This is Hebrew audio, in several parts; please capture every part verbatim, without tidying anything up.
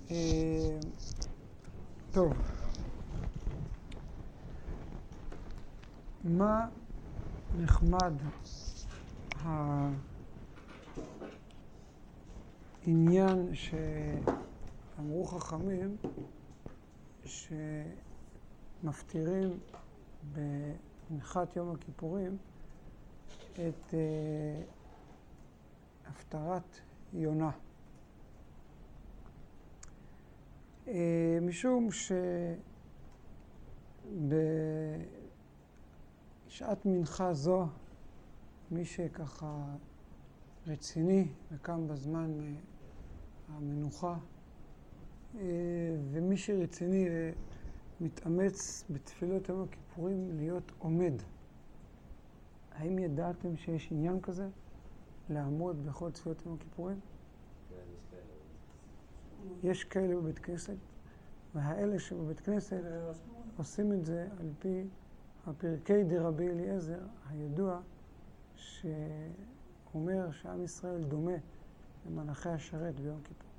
טוב. מה נחמד העניין שאמרו חכמים שמפטירים במנחת יום הכיפורים את הפטרת יונה. משום שבשעת מנחה זו, מי שככה רציני וקם בזמן המנוחה, ומי שרציני מתאמץ בתפילות יום הכיפורים להיות עומד. האם ידעתם שיש עניין כזה? לעמוד בכל תפילות יום הכיפורים? יש כאלה בבית כנסת, והאלה שבבית כנסת עושים את זה על פי הפרקי דרבי אליעזר הידוע, שאומר שעם ישראל דומה למלאכי השרת ביום כיפור.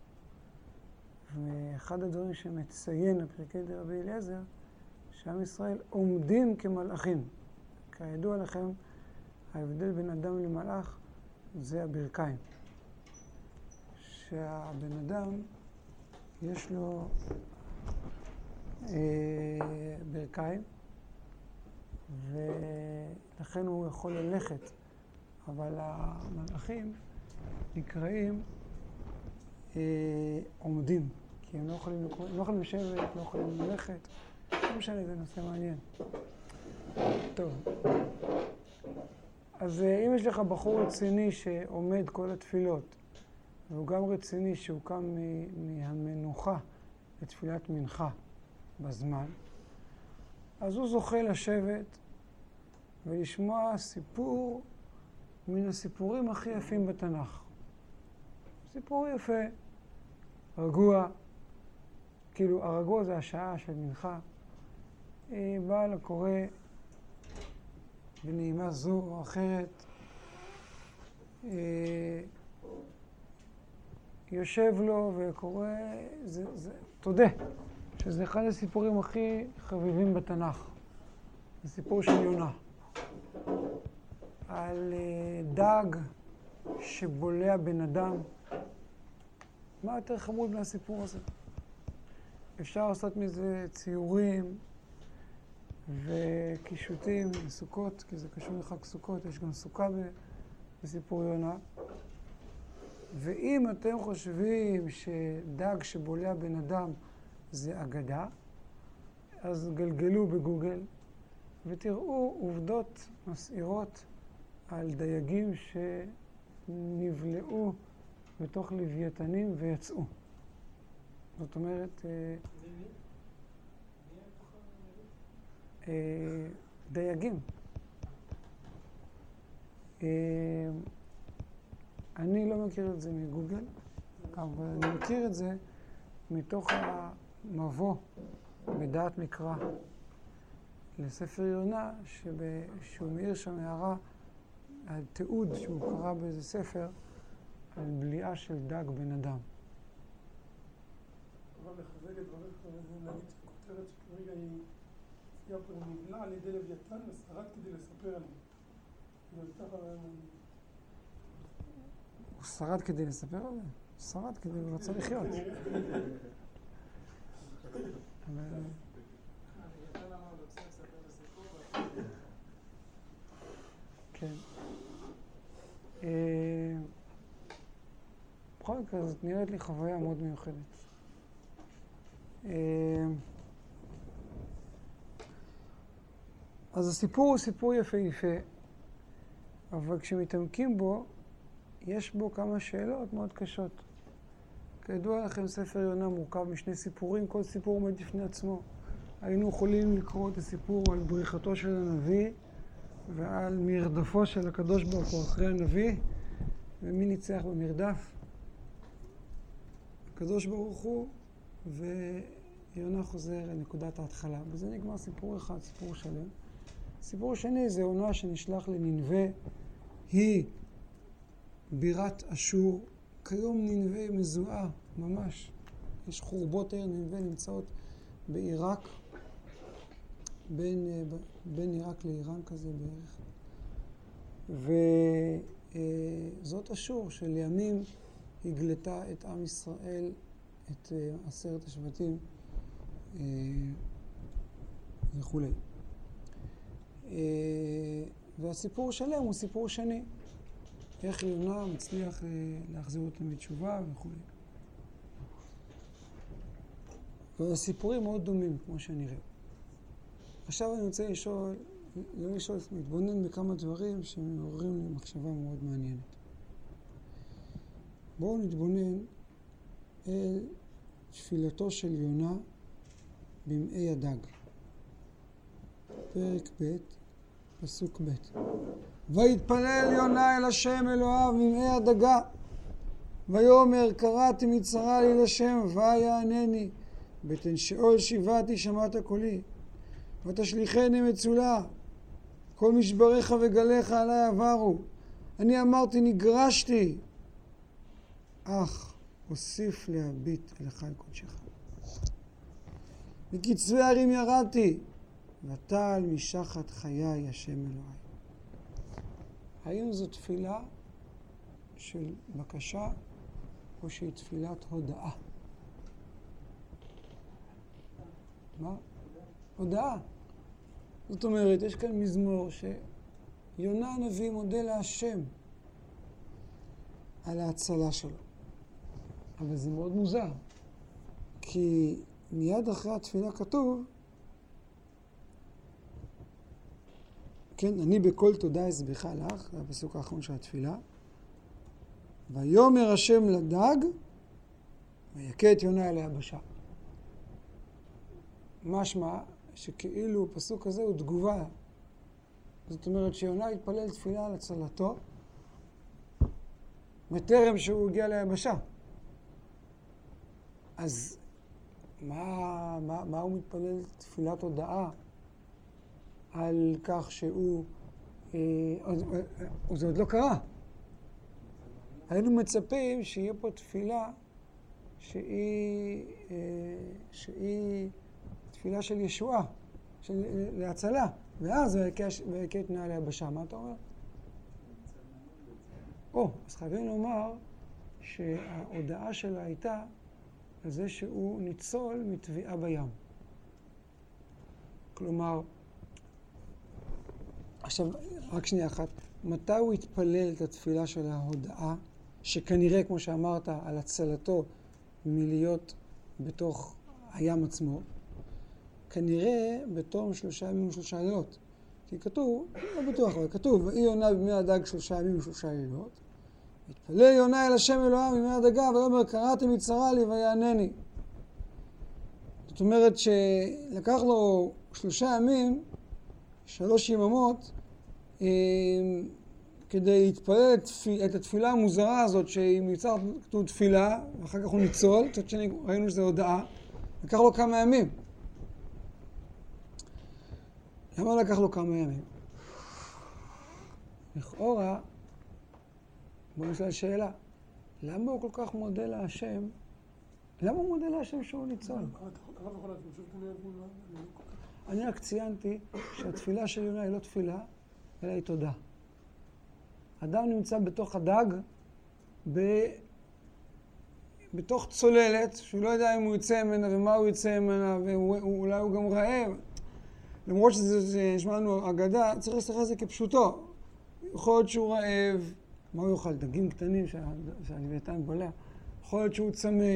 ואחד הדברים שמציין הפרקי דרבי אליעזר, שעם ישראל עומדים כמלאכים. כידוע לכם, ההבדל בין אדם למלאך זה הברכיים. שהבן אדם יש לו אה, ברכיים, ולכן הוא יכול ללכת, אבל המלאכים נקראים אה, עומדים, כי הם לא יכולים, לא יכולים לשבת, לא יכולים ללכת. לא משנה, זה נושא מעניין. טוב. אז אם יש לך בחור רציני שעומד כל התפילות, והוא גם רציני שהוא קם מהמנוחה לתפילת מנחה בזמן, אז הוא זוכה לשבת ולשמוע סיפור מן הסיפורים הכי יפים בתנ"ך. סיפור יפה, רגוע, כאילו הרגוע זה השעה של מנחה. בעל הקורא בנעימה זו או אחרת, יושב לו וקורא, זה, זה, תודה, שזה אחד הסיפורים הכי חביבים בתנ"ך. זה סיפור של יונה. על דג שבולע בן אדם. מה יותר חמוד מהסיפור הזה? אפשר לעשות מזה ציורים וקישוטים וסוכות, כי זה קשור לחג סוכות, יש גם סוכה בסיפור יונה. ואם אתם חושבים שדג שבולע בן אדם זה אגדה, אז גלגלו בגוגל ותראו עובדות מסעירות על דייגים שנבלעו בתוך לוויתנים ויצאו. זאת אומרת, דייגים. אני לא מכיר את זה מגוגל, אבל אני מכיר את זה מתוך המבוא בדעת מקרא לספר יונה, שהוא מאיר שם הערה על תיעוד שהוא קרא באיזה ספר על בליעה של דג בן אדם. אבל לחזק את דבריך, נגיד כותרת שכרגע היא יפה, נבלע על ידי לוויתן ושרד כדי לספר עליו. הוא שרד כדי לספר על זה? הוא שרד כדי, הוא רצה לחיות. כן. בכל מקרה, זאת נראית לי חוויה מאוד מיוחדת. אז הסיפור הוא סיפור יפה יפה, אבל כשמתעמקים בו, יש בו כמה שאלות מאוד קשות. כידוע לכם, ספר יונה מורכב משני סיפורים, כל סיפור עומד בפני עצמו. היינו יכולים לקרוא את הסיפור על בריחתו של הנביא, ועל מרדפו של הקדוש ברוך הוא אחרי הנביא, ומי ניצח במרדף? הקדוש ברוך הוא, ויונה חוזר לנקודת ההתחלה. וזה נגמר סיפור אחד, סיפור שלם. סיפור שני זה יונה שנשלח לנינווה, היא בירת אשור, כיום נינווה מזוהה ממש יש חורבות עיר נינווה נמצאות בעיראק, בין, בין עיראק לאיראן כזה בערך. וזאת אשור שלימים הגלתה את עם ישראל, את עשרת השבטים וכו'. והסיפור שלם הוא סיפור שני. איך יונה מצליח להחזיר אותם בתשובה וכו'. והסיפורים מאוד דומים, כמו שנראה. עכשיו אני רוצה לשאול, לא לשאול, להתבונן בכמה דברים שמעוררים לי מחשבה מאוד מעניינת. בואו נתבונן אל תפילתו של יונה במעי הדג. פרק ב', פסוק ב'. ויתפלל יונה אל השם אלוהיו במעי הדגה, ויאמר קראתי מצרה לי לשם ויענני, בתן שאול שיבעתי שמעת קולי, ותשליכני מצולה, כל משבריך וגליך עלי עברו, אני אמרתי נגרשתי, אך אוסיף להביט אל היכל קודשך. מקצווי הרים ירדתי, ותעל משחת חיי השם אלוהי. האם זו תפילה של בקשה או שהיא תפילת הודאה? מה? הודאה. זאת אומרת, יש כאן מזמור שיונה הנביא מודה להשם על ההצלה שלו. אבל זה מאוד מוזר, כי מיד אחרי התפילה כתוב, כן, אני בכל תודה אסבך לך, זה הפסוק האחרון של התפילה, ויאמר השם לדג, ויכה את יונה אל היבשה. משמע שכאילו הפסוק הזה הוא תגובה. זאת אומרת שיונה התפלל תפילה על הצלתו, בטרם שהוא הגיע ליבשה. אז מה, מה, מה הוא מתפלל תפילת הודאה על כך שהוא, אה, אה, זה עוד לא קרה. היינו מצפים שיהיה פה תפילה שהיא, אה, שהיא תפילה של ישועה, של להצלה, ואז ויכה את יונה אל היבשה. מה אתה אומר? או, אז חייבים לומר שההודעה שלה הייתה על זה שהוא ניצול מטביעה בים. כלומר, עכשיו, רק שנייה אחת, מתי הוא התפלל את התפילה של ההודעה, שכנראה, כמו שאמרת, על הצלתו מלהיות בתוך הים עצמו, כנראה בתום שלושה ימים ושלושה לילות. כי כתוב, לא בטוח, אבל כתוב, ויהי יונה במעי הדג שלושה ימים ושלושה לילות, התפלל יונה אל השם אלוהיו במעי הדגה, ויאמר קראתי מצרה לי ויענני. זאת אומרת שלקח לו שלושה ימים, שלוש יממות, אה, כדי להתפלל את, את התפילה המוזרה הזאת, שהיא מצרה כתוב תפילה, ואחר כך הוא ניצול, קצת שני ראינו שזה הודעה, לקח לו כמה ימים. למה לקח לו כמה ימים? לכאורה, בואו נשאל שאלה, למה הוא כל כך מודה להשם? למה הוא מודה להשם שהוא ניצול? אני רק ציינתי שהתפילה של יונה היא לא תפילה, אלא היא תודה. אדם נמצא בתוך הדג, ב... בתוך צוללת, שהוא לא יודע אם הוא יצא ממנה ומה הוא יצא ממנה, ואולי הוא גם רעב. למרות שזה נשמע לנו אגדה, צריך לסתכל על זה כפשוטו. יכול להיות שהוא רעב, מה הוא יאכל? דגים קטנים שהלוויתן בולע. יכול להיות שהוא צמא.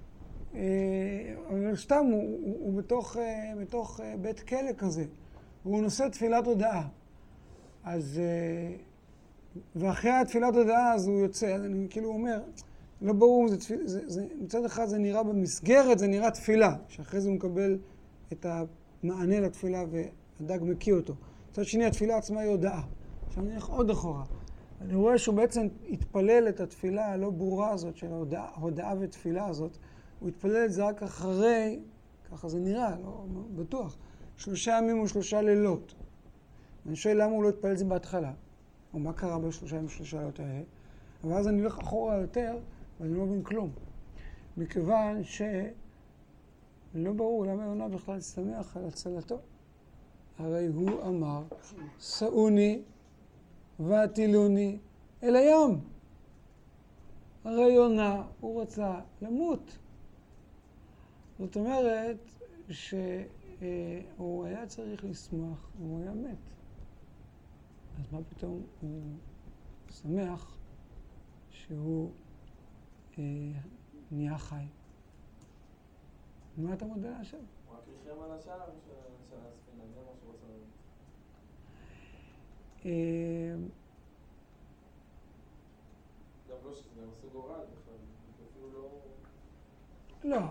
אבל סתם הוא, הוא, הוא בתוך, בתוך בית כלא כזה. והוא נושא תפילת הודאה. אז, ואחרי התפילת הודאה אז הוא יוצא. אז אני כאילו אומר, לא ברור, זה תפיל, זה, זה, מצד אחד זה נראה במסגרת, זה נראה תפילה. שאחרי זה הוא מקבל את המענה לתפילה והדג מקיא אותו. מצד שני, התפילה עצמה היא הודאה. עכשיו אני הולך עוד אחורה. אני רואה שהוא בעצם התפלל את התפילה הלא ברורה הזאת של ההודעה, ההודעה ותפילה הזאת. הוא התפלל את זה רק אחרי, ככה זה נראה, לא בטוח, שלושה ימים ושלושה לילות. אני שואל למה הוא לא התפלל את זה בהתחלה, או מה קרה בשלושה ימים ושלושה לילות האלה. אבל אז אני הולך אחורה יותר, ואני לא מבין כלום. מכיוון שלא ברור למה יונה בכלל שמח על הצלתו. הרי הוא אמר, שאוני והטילוני אל הים. הרי יונה הוא רצה למות. זאת אומרת שהוא היה צריך לשמוח אם הוא היה מת. אז מה פתאום הוא שמח שהוא אה, נהיה חי? מה אתה מודה להשם? הוא רק ריחם על השער של הספינה, זה מה שהוא רוצה להגיד. גם לא שזה גם עושה גורל בכלל, אפילו לא... לא.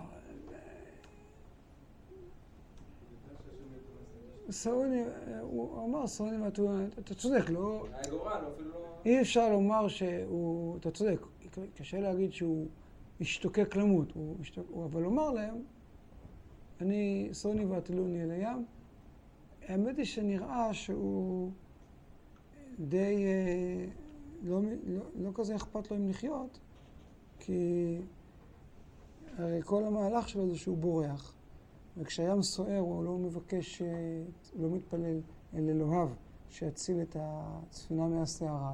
סאוני, הוא אמר סאוני והטילוני, אתה צודק, לא... היה גורל, הוא אפילו לא... אי אפשר לומר שהוא, אתה צודק, קשה להגיד שהוא השתוקק למות, הוא השתוק, אבל לומר להם, אני סאוני והטילוני אל הים, האמת היא שנראה שהוא די, לא, לא, לא כזה אכפת לו אם לחיות, כי הרי כל המהלך שלו זה שהוא בורח, וכשהים סוער הוא לא מבקש, הוא לא מתפלל אל אלוהיו שיציל את הספינה מהסערה.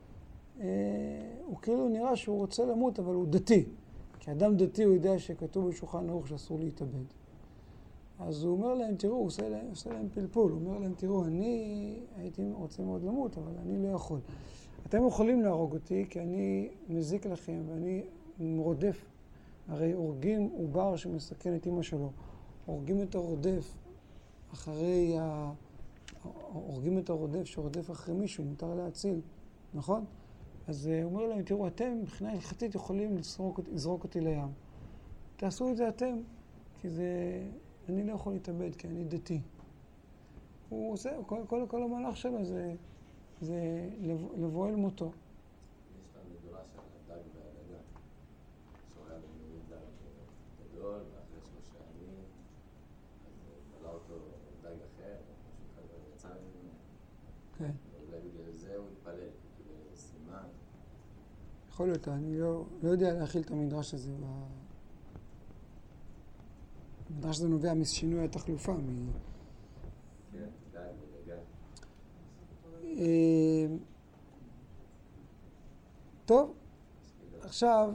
הוא כאילו נראה שהוא רוצה למות, אבל הוא דתי. כי אדם דתי הוא יודע שכתוב בשולחן ערוך שאסור להתאבד. אז הוא אומר להם, תראו, הוא עושה להם, עושה להם פלפול. הוא אומר להם, תראו, אני הייתי רוצה מאוד למות, אבל אני לא יכול. אתם יכולים להרוג אותי, כי אני מזיק לכם, ואני רודף. הרי הורגים עובר שמסכן את אמא שלו. הורגים את הרודף אחרי ה... הורגים את הרודף שרודף אחרי מישהו, מותר להציל, נכון? אז הוא אומר להם, תראו, אתם מבחינה הלכתית יכולים לזרוק, לזרוק אותי לים. תעשו את זה אתם, כי זה... אני לא יכול להתאבד, כי אני דתי. הוא עושה, כל, כל, כל המהלך שלו זה, זה לבוא אל מותו. יש לה מדורה של הדג והדגה. שהוא היה במילוי דג גדול, ואחרי שלושה ימים, אז בלה אותו דג אחר, משהו כזה יצא ממנו. כן. ואולי בגלל זה הוא התפלל, כאילו סימן. יכול להיות, אני לא, לא יודע להכיל את המדרש הזה. המדרש הזה נובע משינוי התחלופה. מ... כן, דג ודגה. טוב, עכשיו,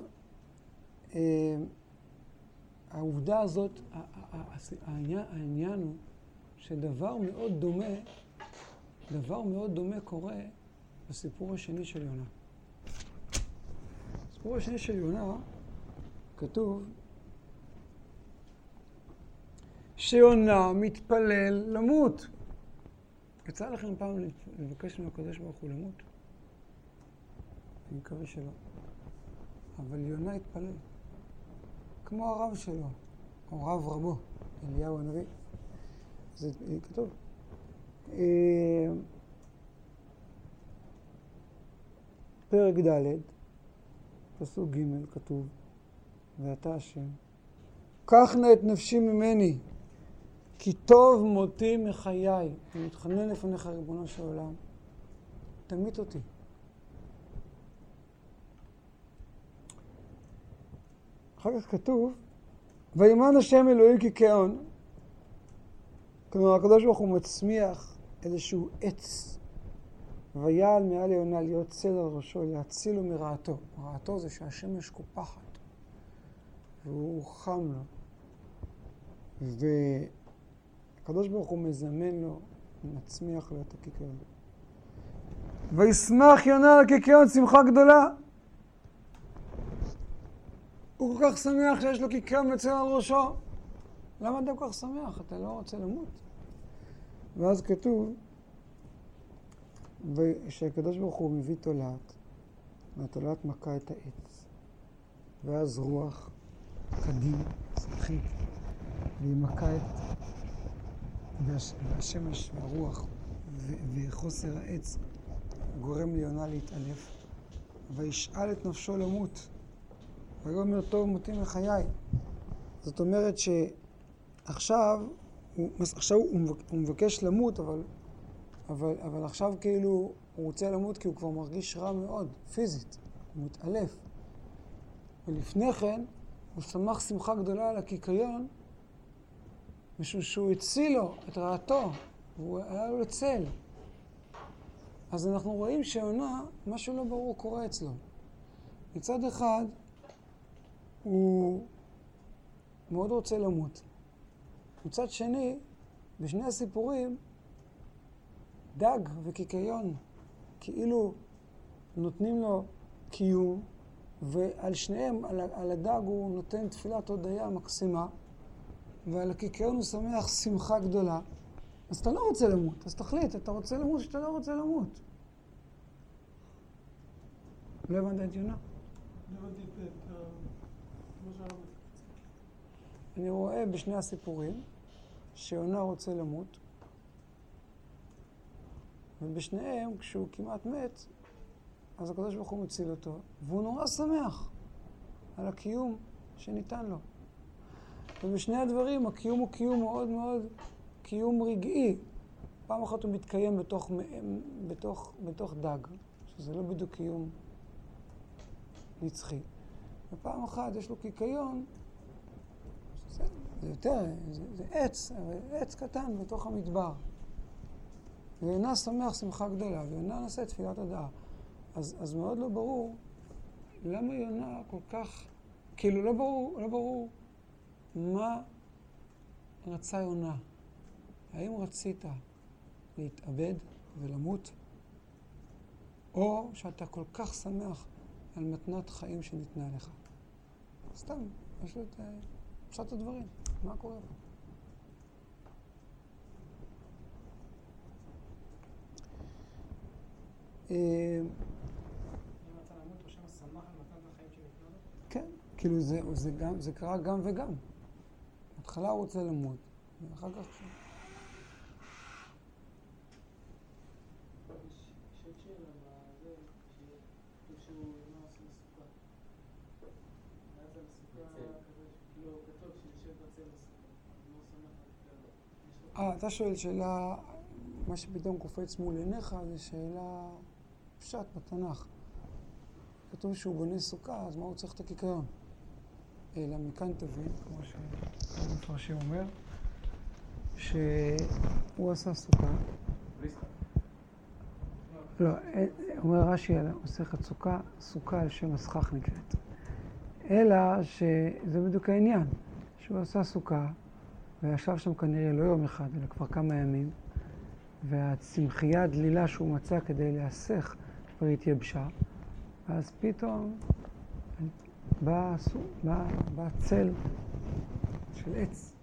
העובדה הזאת, העניין, העניין הוא שדבר מאוד דומה, דבר מאוד דומה קורה בסיפור השני של יונה. בסיפור השני של יונה כתוב שיונה מתפלל למות. יצא לכם פעם לבקש מהקדוש ברוך הוא למות? אני מקווה שלא. אבל יונה התפלל. כמו הרב שלו, או רב רבו, אליהו הנביא. זה כתוב. פרק ד', פסוק ג' כתוב, ואתה השם, קח נא את נפשי ממני, כי טוב מותי מחיי. אני מתחנן לפניך, ריבונו של עולם, תמית אותי. אחר כך כתוב, וימן השם אלוהים כקעון. כלומר, הקדוש ברוך הוא מצמיח איזשהו עץ, ויעל מעל יונה להיות צל על ראשו, להצילו מרעתו. רעתו זה שהשמש קופחת, והוא חם לו. והקדוש ברוך הוא מזמן לו, מצמיח לו את הקיקיון. וישמח יונה על קיקיון שמחה גדולה. הוא כל כך שמח שיש לו קיקיון מצל על ראשו. למה אתה כל כך שמח? אתה לא רוצה למות. ואז כתוב שהקדוש ברוך הוא מביא תולעת, והתולעת מכה את העץ. ואז רוח, קדים, צמחית, והיא מכה את... והשמש והרוח וחוסר העץ גורם ליונה להתעלף. וישאל את נפשו למות. ויאמר טוב מותי מחיי. זאת אומרת שעכשיו, הוא, עכשיו הוא מבקש למות, אבל, אבל, אבל עכשיו כאילו הוא רוצה למות כי הוא כבר מרגיש רע מאוד, פיזית, הוא מתעלף. ולפני כן הוא שמח שמחה גדולה על הקיקיון, משום שהוא הציל לו את רעתו, והוא היה לו לצל. אז אנחנו רואים שיונה, משהו לא ברור קורה אצלו. מצד אחד, הוא מאוד רוצה למות. מצד שני, בשני הסיפורים, דג וקיקיון כאילו נותנים לו קיום, ועל שניהם, על, על הדג הוא נותן תפילת הודיה מקסימה, ועל הקיקיון הוא שמח שמחה גדולה. אז אתה לא רוצה למות, אז תחליט, אתה רוצה למות או שאתה לא רוצה למות. לא הבנת את יונה? לא הבנתי את מה שהרב... אני רואה בשני הסיפורים שיונה רוצה למות, ובשניהם, כשהוא כמעט מת, אז הקדוש ברוך הוא מציל אותו, והוא נורא שמח על הקיום שניתן לו. ובשני הדברים, הקיום הוא קיום מאוד מאוד, קיום רגעי. פעם אחת הוא מתקיים בתוך, בתוך, בתוך דג, שזה לא בדיוק קיום נצחי. ופעם אחת יש לו קיקיון, זה, זה יותר, זה, זה עץ, עץ קטן בתוך המדבר. ויונה שמח שמחה גדולה, ויונה נעשה תפילת הודעה. אז, אז מאוד לא ברור למה יונה כל כך, כאילו לא ברור, לא ברור מה רצה יונה. האם רצית להתאבד ולמות, או שאתה כל כך שמח על מתנת חיים שניתנה לך? סתם, פשוט פשט הדברים. מה קורה פה? אם רצה למות, הוא שם שמח על מתנת החיים שניתנה לו? כן, כאילו זה, זה, גם, זה קרה גם וגם. בהתחלה הוא רוצה למות, ואחר כך... יש עוד שאלה בזה, שהוא לא עושה סוכה. ואז על סוכה, כאילו כתוב שיושב בצל הסוכה. הוא לא שמח על... אה, אתה שואל שאלה, מה שפתאום קופץ מול עיניך זה שאלה פשט בתנ"ך. כתוב שהוא בונה סוכה, אז מה הוא צריך את הקיקיון? אלא מכאן תבין, כמו שהמפרשים אומר, שהוא עשה סוכה. לא, אומר רש"י, מסכת סוכה, סוכה על שם הסכך נקראת. אלא שזה בדיוק העניין, שהוא עשה סוכה, וישב שם כנראה לא יום אחד, אלא כבר כמה ימים, והצמחייה הדלילה שהוא מצא כדי להסך כבר התייבשה, ואז פתאום בא, בא, בא צל של עץ.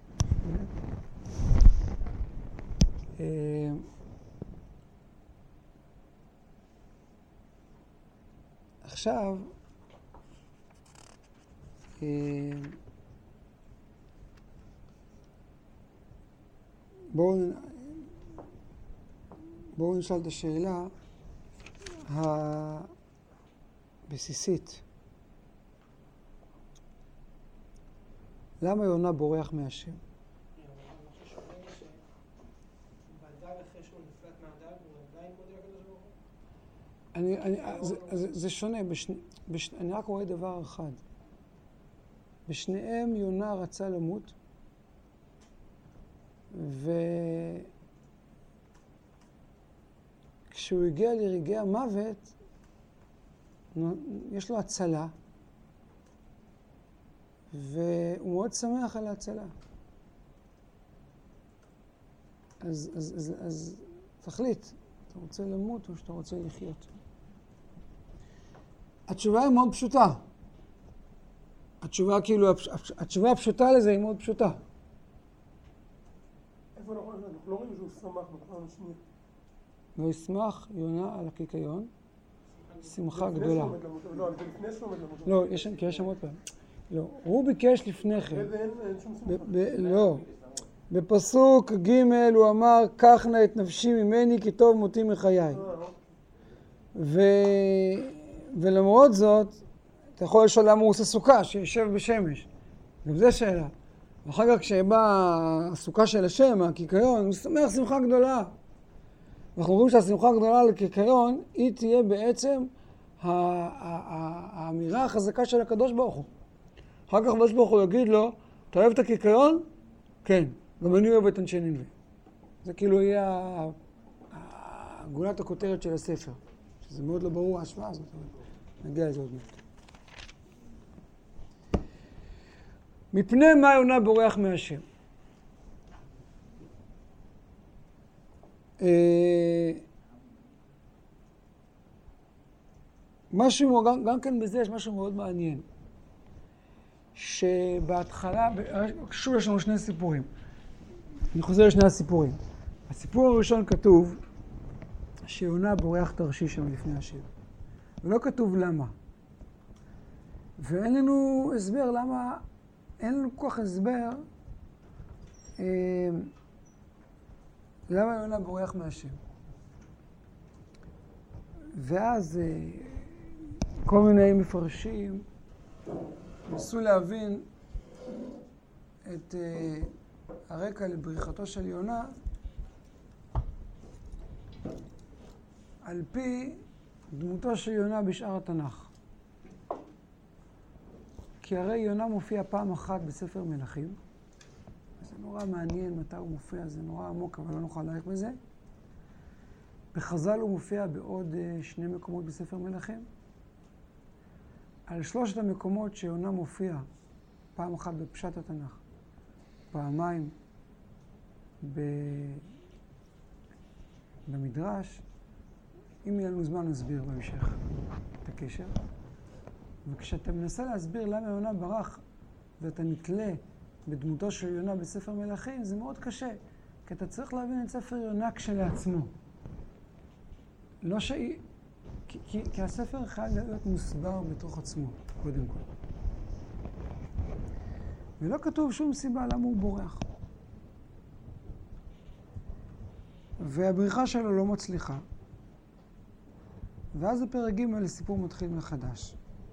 עכשיו, בואו בואו נשאל את השאלה הבסיסית. למה יונה בורח מהשם? אני, אני, זה, זה, זה שונה, בשני, בש, אני רק רואה דבר אחד. בשניהם יונה רצה למות, וכשהוא הגיע לרגעי המוות, יש לו הצלה, והוא מאוד שמח על ההצלה. אז, אז, אז, אז תחליט, אתה רוצה למות או שאתה רוצה לחיות? התשובה היא מאוד פשוטה. התשובה כאילו, התשובה הפשוטה לזה היא מאוד פשוטה. איפה אנחנו, אנחנו לא רואים שהוא שמח בפעם השנייה. וישמח יונה על הקיקיון, שמחה גדולה. לא, זה לפני שהוא עומד למות. לא, כי יש שם עוד פעם. לא, הוא ביקש לפני כן. אין שום שמחה. לא. בפסוק ג' הוא אמר, קח נא את נפשי ממני כי טוב מותי מחיי. ו... ולמרות זאת, אתה יכול לשאול למה הוא עושה סוכה, שישב בשמש. גם זה שאלה. ואחר כך כשבאה הסוכה של השם, הקיקיון, הוא שמח שמחה גדולה. אנחנו רואים שהשמחה הגדולה לקיקיון, היא תהיה בעצם האמירה החזקה של הקדוש ברוך הוא. אחר כך הקדוש ברוך הוא יגיד לו, אתה אוהב את הקיקיון? כן. גם אני אוהב את אנשי נינווה. זה כאילו יהיה גולת הכותרת של הספר. שזה מאוד לא ברור ההשוואה הזאת. נגיע לזה עוד מעט. מפני מה יונה בורח מהשם? משהו, גם, גם כן בזה יש משהו מאוד מעניין. שבהתחלה, שוב יש לנו שני סיפורים. אני חוזר לשני הסיפורים. הסיפור הראשון כתוב שיונה בורח תרשיש מלפני השם. ולא כתוב למה. ואין לנו הסבר למה, אין לנו כל כך הסבר אה, למה יונה בורח מהשם. ואז אה, כל מיני מפרשים ניסו להבין את אה, הרקע לבריחתו של יונה על פי דמותו של יונה בשאר התנ"ך. כי הרי יונה מופיע פעם אחת בספר מלכים. זה נורא מעניין מתי הוא מופיע, זה נורא עמוק, אבל לא נוכל להעריך בזה. בחז"ל הוא מופיע בעוד שני מקומות בספר מלכים. על שלושת המקומות שיונה מופיע פעם אחת בפשט התנ"ך, פעמיים ב... במדרש, אם יהיה לנו זמן נסביר בהמשך את הקשר. וכשאתה מנסה להסביר למה יונה ברח ואתה נתלה בדמותו של יונה בספר מלכים, זה מאוד קשה, כי אתה צריך להבין את ספר יונה כשלעצמו. לא שהיא... כי, כי, כי הספר חייב להיות מוסבר בתוך עצמו, קודם כל. ולא כתוב שום סיבה למה הוא בורח. והבריחה שלו לא מצליחה. ואז בפרק ג' הסיפור מתחיל מחדש.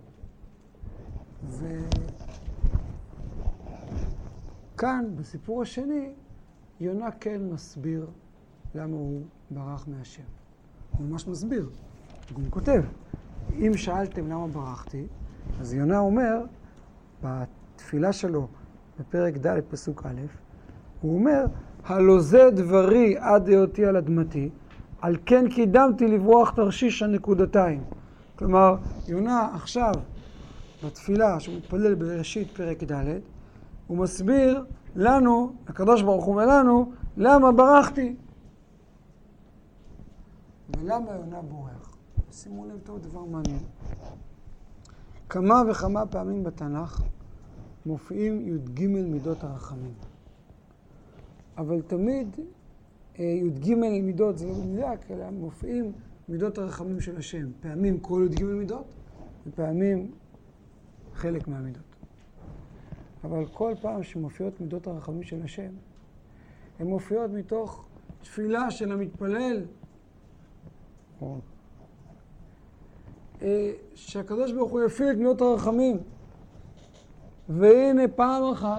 וכאן, בסיפור השני, יונה כן מסביר למה הוא ברח מהשם. הוא ממש מסביר. הוא גם כותב, אם שאלתם למה ברחתי, אז יונה אומר, בתפילה שלו, בפרק ד' פסוק א', הוא אומר, הלא זה דברי עד היותי על אדמתי, על כן קידמתי לברוח תרשיש הנקודתיים. כלומר, יונה עכשיו, בתפילה שהוא מתפלל בראשית פרק ד', הוא מסביר לנו, הקדוש ברוך הוא ולנו, למה ברחתי. ולמה יונה בורח? שימו לב טוב דבר מעניין. כמה וכמה פעמים בתנ"ך מופיעים י"ג מידות הרחמים. אבל תמיד י"ג מידות זה לא מדויק, אלא מופיעים מידות הרחמים של השם. פעמים כל י"ג מידות, ופעמים חלק מהמידות. אבל כל פעם שמופיעות מידות הרחמים של השם, הן מופיעות מתוך תפילה של המתפלל, שהקדוש ברוך הוא יפעיל את מידות הרחמים. והנה פעם אחת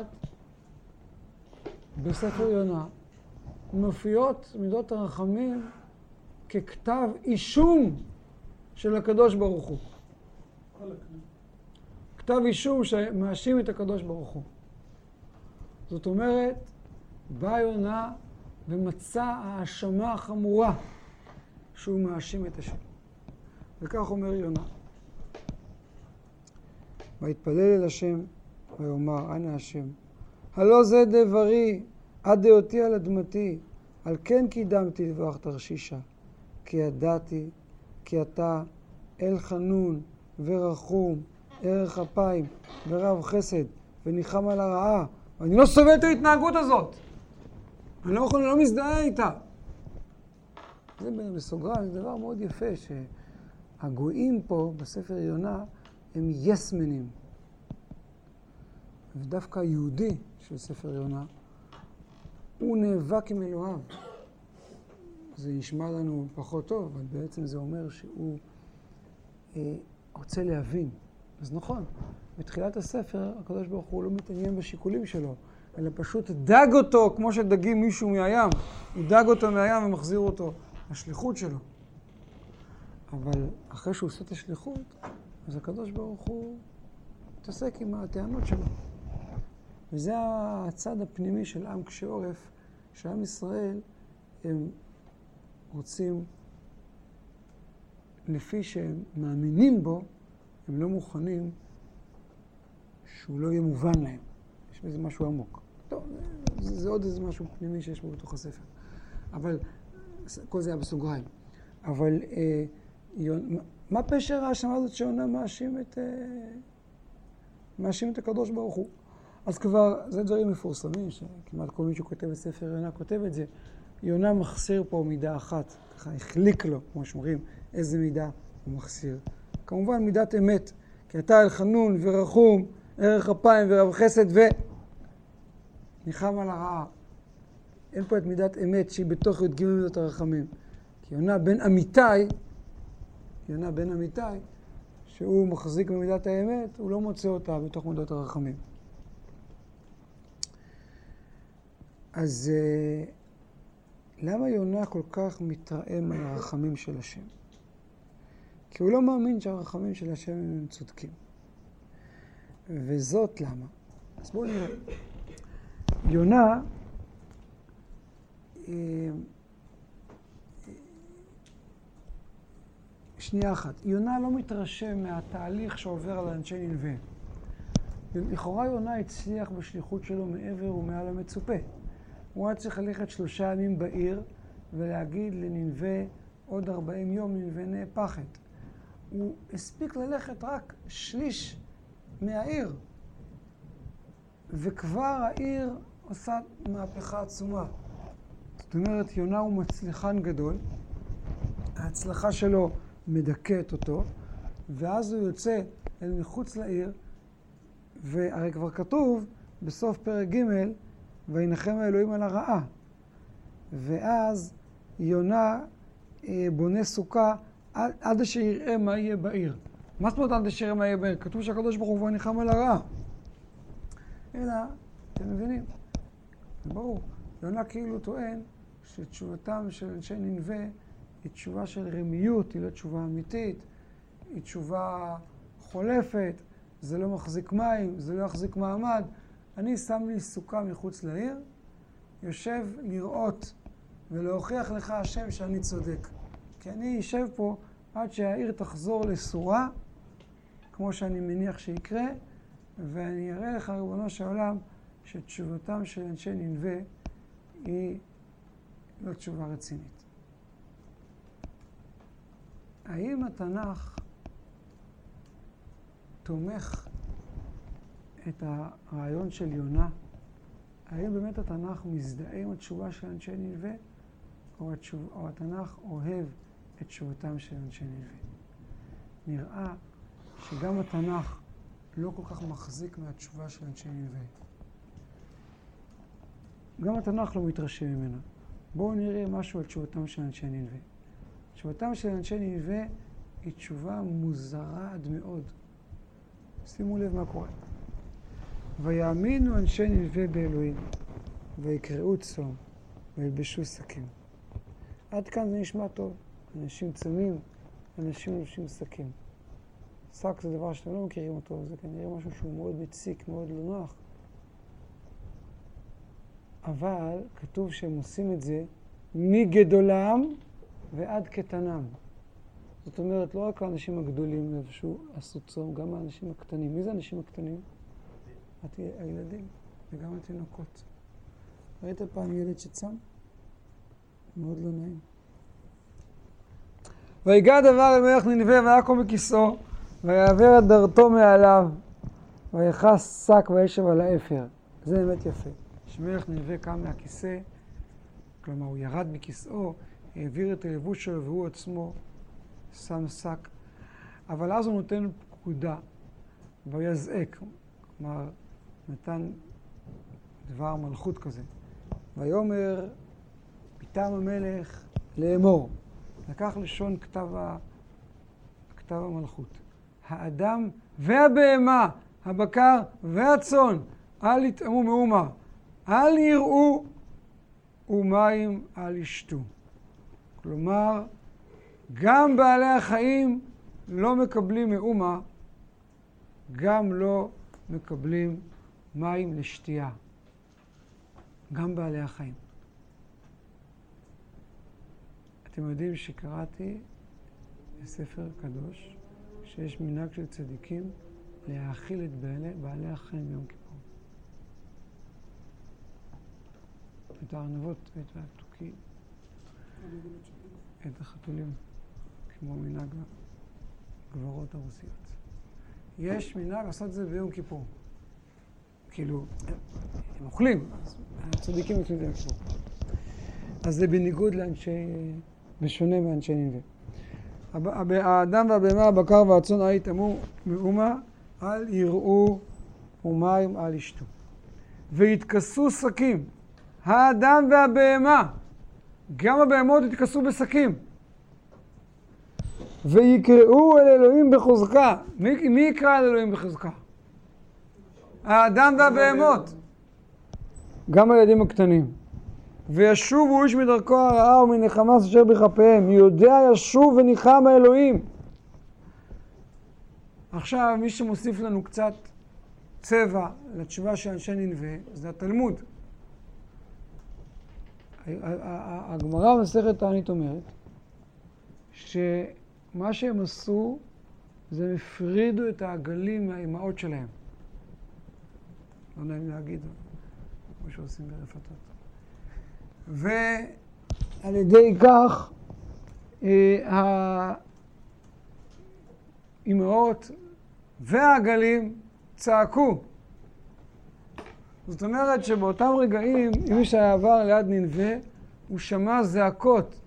בספר יונה מופיעות מידות הרחמים ככתב אישום של הקדוש ברוך הוא. כתב אישום שמאשים את הקדוש ברוך הוא. זאת אומרת, בא יונה ומצא האשמה החמורה שהוא מאשים את השם. וכך אומר יונה. ויתפלל אל השם ויאמר, אנא השם, הלא זה דברי עד היותי על אדמתי, על כן קידמתי לברוח תרשישה, כי ידעתי, כי אתה אל חנון ורחום, ערך אפיים ורב חסד וניחם על הרעה, ואני לא סובל את ההתנהגות הזאת. אני לא יכול, אני לא מזדהה איתה. זה בסוגריים, זה דבר מאוד יפה, שהגויים פה בספר יונה הם יסמנים. ודווקא היהודי של ספר יונה, הוא נאבק עם אלוהיו. זה נשמע לנו פחות טוב, אבל בעצם זה אומר שהוא אה, רוצה להבין. אז נכון, בתחילת הספר הקדוש ברוך הוא לא מתעניין בשיקולים שלו, אלא פשוט דג אותו כמו שדגים מישהו מהים. הוא דג אותו מהים ומחזיר אותו לשליחות שלו. אבל אחרי שהוא עושה את השליחות, אז הקדוש ברוך הוא מתעסק עם הטענות שלו. וזה הצד הפנימי של עם קשה עורף, שעם ישראל הם רוצים, לפי שהם מאמינים בו, הם לא מוכנים שהוא לא יהיה מובן להם. יש בזה משהו עמוק. טוב, זה, זה עוד איזה משהו פנימי שיש בו בתוך הספר. אבל, כל זה היה בסוגריים. אבל, אה, יונה, מה פשר ההאשמה הזאת שיונה מאשים את, אה, מאשים את הקדוש ברוך הוא? אז כבר, זה דברים מפורסמים, שכמעט כל מי שכותב את ספר יונה כותב את זה. יונה מחסיר פה מידה אחת, ככה החליק לו, כמו שאומרים, איזה מידה הוא מחסיר. כמובן מידת אמת, כי אתה אל חנון ורחום, ערך אפיים ורב חסד ו... ניחם על הרעה. אין פה את מידת אמת שהיא בתוך י"ג מידות הרחמים. כי יונה בן אמיתי, יונה בן אמיתי, שהוא מחזיק במידת האמת, הוא לא מוצא אותה בתוך מידות הרחמים. אז uh, למה יונה כל כך מתרעם על הרחמים של השם? כי הוא לא מאמין שהרחמים של השם הם צודקים. וזאת למה? אז בואו נראה. יונה, uh, שנייה אחת, יונה לא מתרשם מהתהליך שעובר על אנשי נינווה. לכאורה יונה הצליח בשליחות שלו מעבר ומעל המצופה. הוא היה צריך ללכת שלושה ימים בעיר ולהגיד לנינווה עוד ארבעים יום נינווה נהפכת. הוא הספיק ללכת רק שליש מהעיר, וכבר העיר עושה מהפכה עצומה. זאת אומרת, יונה הוא מצליחן גדול, ההצלחה שלו מדכאת אותו, ואז הוא יוצא אל מחוץ לעיר, והרי כבר כתוב בסוף פרק ג' וינחם האלוהים על הרעה. ואז יונה אה, בונה סוכה עד, עד אשר יראה מה יהיה בעיר. מה זאת אומרת עד אשר יראה מה יהיה בעיר? כתוב שהקדוש ברוך הוא וינחם על הרעה. אלא, אתם מבינים? זה ברור. יונה כאילו טוען שתשובתם של אנשי נינווה היא תשובה של רמיות, היא לא תשובה אמיתית, היא תשובה חולפת, זה לא מחזיק מים, זה לא יחזיק מעמד. אני שם לי סוכה מחוץ לעיר, יושב לראות ולהוכיח לך השם שאני צודק. כי אני יושב פה עד שהעיר תחזור לסורה, כמו שאני מניח שיקרה, ואני אראה לך, ריבונו של עולם, שתשובתם של אנשי נינווה היא לא תשובה רצינית. האם התנ"ך תומך את הרעיון של יונה? האם באמת התנ"ך מזדהה עם התשובה של אנשי נינווה, או, התשוב, או התנ"ך אוהב את תשובתם של אנשי נינווה? נראה שגם התנ"ך לא כל כך מחזיק מהתשובה של אנשי נינווה. גם התנ"ך לא מתרשם ממנה. בואו נראה משהו על תשובתם של אנשי נינווה. תשובתם של אנשי נינווה היא תשובה מוזרה עד מאוד. שימו לב מה קורה. ויאמינו אנשי נינווה באלוהים, ויקראו צום, וילבשו שקים. עד כאן זה נשמע טוב. אנשים צמים, אנשים לובשים שקים. שק זה דבר שאתם לא מכירים אותו, זה כנראה משהו שהוא מאוד מציק, מאוד לא נוח. אבל כתוב שהם עושים את זה מגדולם ועד קטנם. זאת אומרת, לא רק האנשים הגדולים לבשו, עשו צום, גם האנשים הקטנים. מי זה האנשים הקטנים? הילדים וגם התינוקות. ראית פעם ילד שצם? מאוד לא נעים. ויגע דבר אל מלך נינווה ויקום מכיסאו, ויעבר את דרתו מעליו, ויכס שק וישב על האפר. זה באמת יפה. שמלך נינווה קם מהכיסא, כלומר הוא ירד מכיסאו, העביר את הלבוש שלו והוא עצמו שם שק. אבל אז הוא נותן פקודה, ויזעק, כלומר נתן דבר מלכות כזה. ויאמר פתאום המלך לאמור. לקח לשון כתב, ה... כתב המלכות. האדם והבהמה, הבקר והצאן, אל יטעמו מאומה, אל יראו ומים אל ישתו. כלומר, גם בעלי החיים לא מקבלים מאומה גם לא מקבלים מים לשתייה. גם בעלי החיים. אתם יודעים שקראתי בספר קדוש שיש מנהג של צדיקים להאכיל את בעלי, בעלי החיים ביום כיפור. את הארנבות ואת התוכים, את החתולים, כמו מנהג הגברות הרוסיות. יש מנהג לעשות את זה ביום כיפור. כאילו, הם אוכלים, אז הצדיקים עושים את זה ביום כיפור. אז זה בניגוד לאנשי, בשונה מאנשי נינווה. האדם והבהמה, הבקר והצאן אל יטמאו מאומה, אל יראו ומים אל ישתו. ויתכסו שקים. האדם והבהמה, גם הבהמות יתכסו בשקים. ויקראו אל אלוהים בחוזקה. מי, מי יקרא אל אלוהים בחוזקה? האדם והבהמות. גם הילדים הקטנים. וישובו איש מדרכו הרעה ומנחמס אשר בכפיהם. יודע ישוב וניחם האלוהים. עכשיו, מי שמוסיף לנו קצת צבע לתשובה של אנשי נינווה, זה התלמוד. הגמרא במסכת תענית אומרת שמה שהם עשו זה הפרידו את העגלים מהאימהות שלהם. לא נעים להגיד, כמו שעושים ברפתות. ועל ידי כך האימהות והעגלים צעקו. זאת אומרת שבאותם רגעים, אם מי שעבר ליד נינווה, הוא שמע זעקות.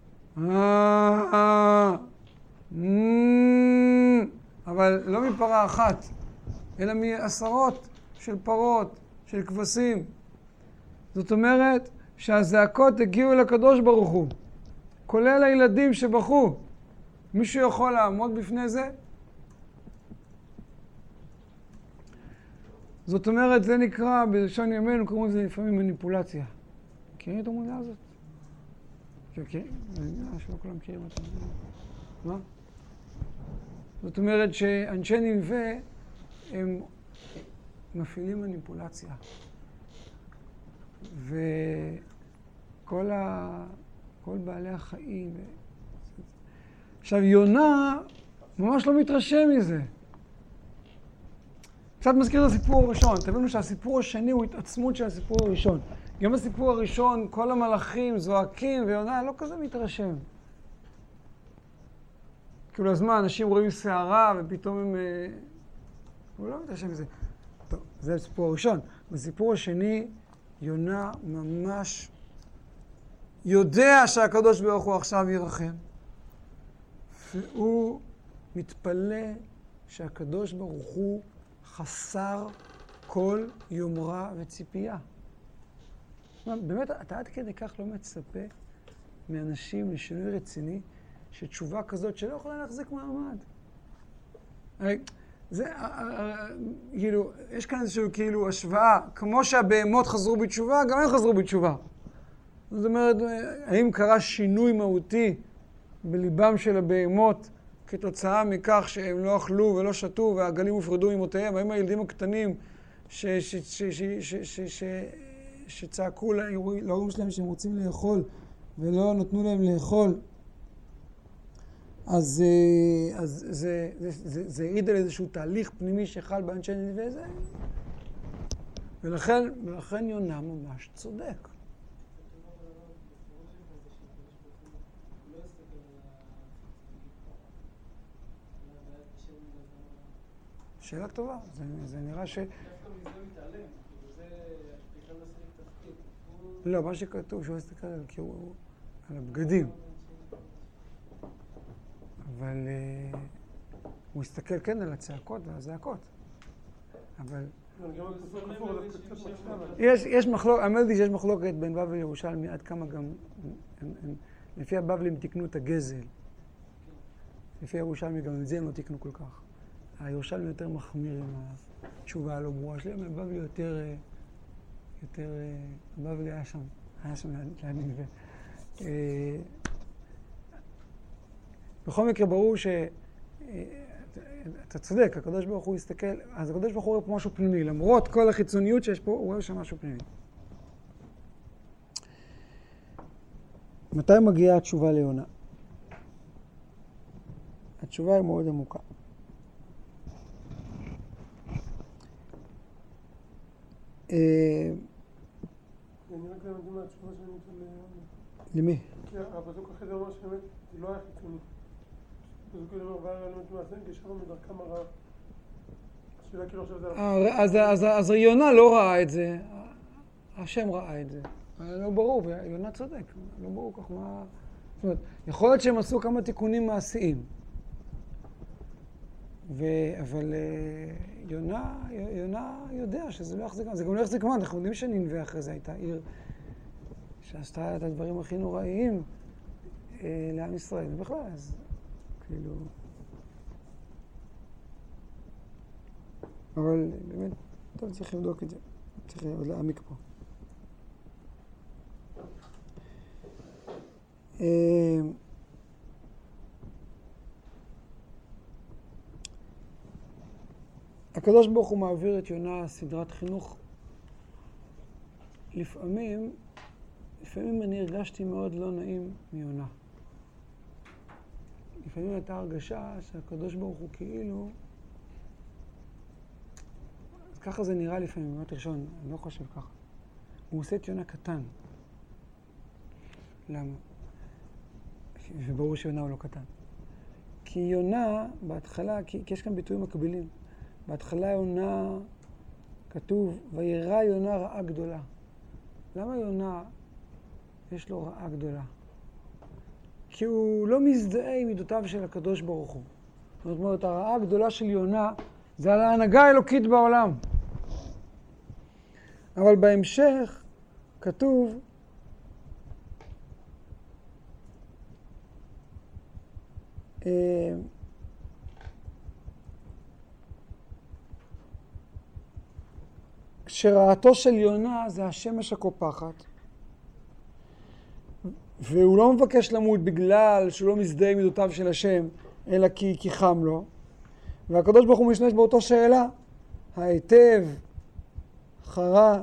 אבל לא מפרה אחת, אלא מעשרות של פרות, של כבשים. זאת אומרת שהזעקות הגיעו אל הקדוש ברוך הוא, כולל הילדים שבכו. מישהו יכול לעמוד בפני זה? זאת אומרת, זה נקרא, בלשון ימינו, קוראים לזה לפעמים מניפולציה. מכירים את המונח הזאת? כן, אני יודע שלא כולם מכירים אותה. מה? זאת אומרת שאנשי נינווה הם מפעילים מניפולציה. וכל ה... כל בעלי החיים... עכשיו, יונה ממש לא מתרשם מזה. קצת מזכיר את הסיפור הראשון. תבינו שהסיפור השני הוא התעצמות של הסיפור הראשון. גם בסיפור הראשון, כל המלאכים זועקים, ויונה לא כזה מתרשם. כאילו, אז מה, אנשים רואים שערה, ופתאום הם... הוא לא מתרשם מזה. טוב, זה הסיפור הראשון. בסיפור השני, יונה ממש יודע שהקדוש ברוך הוא עכשיו ירחם. והוא מתפלא שהקדוש ברוך הוא חסר כל יומרה וציפייה. באמת, אתה עד כדי כך לא מצפה מאנשים לשינוי רציני, שתשובה כזאת שלא יכולה להחזיק מעמד. זה, כאילו, יש כאן איזשהו כאילו השוואה, כמו שהבהמות חזרו בתשובה, גם הם חזרו בתשובה. זאת אומרת, האם קרה שינוי מהותי בליבם של הבהמות כתוצאה מכך שהם לא אכלו ולא שתו והעגלים הופרדו ממותיהם? האם הילדים הקטנים ש, ש, ש, ש, ש, ש, ש, שצעקו להורים שלהם שהם רוצים לאכול ולא נתנו להם לאכול, אז, אז זה, זה, זה, זה העיד על איזשהו תהליך פנימי שחל באנשי נינווה זה. ולכן, ולכן יונה ממש צודק. שאלה טובה. זה, זה נראה ש... דווקא מזה מתעלם, זה בכלל לא עושה תפקיד. לא, מה שכתוב שהוא מסתכל על, על הבגדים. אבל uh, הוא הסתכל כן על הצעקות והזעקות. אבל... יש, יש מחלוקת, אמרתי שיש מחלוקת בין בבלי לירושלמי, עד כמה גם... הם, הם, לפי הבבלים תקנו את הגזל. לפי הירושלמי גם את זה הם לא תקנו כל כך. הירושלמי יותר מחמיר עם התשובה הלא ברורה שלהם, הבבלי יותר... יותר... הבבלי היה שם, היה שם ליד נינווה. בכל מקרה ברור אתה צודק, הקדוש ברוך הוא יסתכל, אז הקדוש ברוך הוא רואה פה משהו פנימי, למרות כל החיצוניות שיש פה, הוא רואה שם משהו פנימי. מתי מגיעה התשובה ליונה? התשובה היא מאוד עמוקה. אני רק למדתי מהתשובה שאני נותן ליונה. למי? כי הפסוק אחרי זה אומר שבאמת זה לא היה חיצוני. הפסוק הזה אומר, והיה אלמנט מעשיהם, כשם מדרכם הרעה. השאלה כאילו עכשיו זה... אז יונה לא ראה את זה, השם ראה את זה. לא ברור, ויונה צודק, לא ברור כך מה... זאת אומרת, יכול להיות שהם עשו כמה תיקונים מעשיים. ו... אבל יונה, יונה יודע שזה לא יחזיק, זה גם לא יחזיק מה, אנחנו יודעים שננבא אחרי זה הייתה עיר שעשתה את הדברים הכי נוראיים אה, לעם ישראל, ובכלל, אז כאילו... אבל באמת, טוב, צריך לבדוק את זה, צריך עוד להעמיק פה. אה... הקדוש ברוך הוא מעביר את יונה סדרת חינוך. לפעמים, לפעמים אני הרגשתי מאוד לא נעים מיונה. לפעמים הייתה הרגשה שהקדוש ברוך הוא כאילו... אז ככה זה נראה לפעמים, באמת ראשון, אני לא חושב ככה. הוא עושה את יונה קטן. למה? וברור שיונה הוא לא קטן. כי יונה, בהתחלה, כי, כי יש כאן ביטויים מקבילים. בהתחלה יונה כתוב, וירא יונה רעה גדולה. למה יונה יש לו רעה גדולה? כי הוא לא מזדהה עם מידותיו של הקדוש ברוך הוא. זאת אומרת, הרעה הגדולה של יונה זה על ההנהגה האלוקית בעולם. אבל בהמשך כתוב, אה, שראתו של יונה זה השמש הקופחת, והוא לא מבקש למות בגלל שהוא לא מזדהה עם מידותיו של השם, אלא כי, כי חם לו. והקדוש ברוך הוא משתמש באותו שאלה, היטב חרה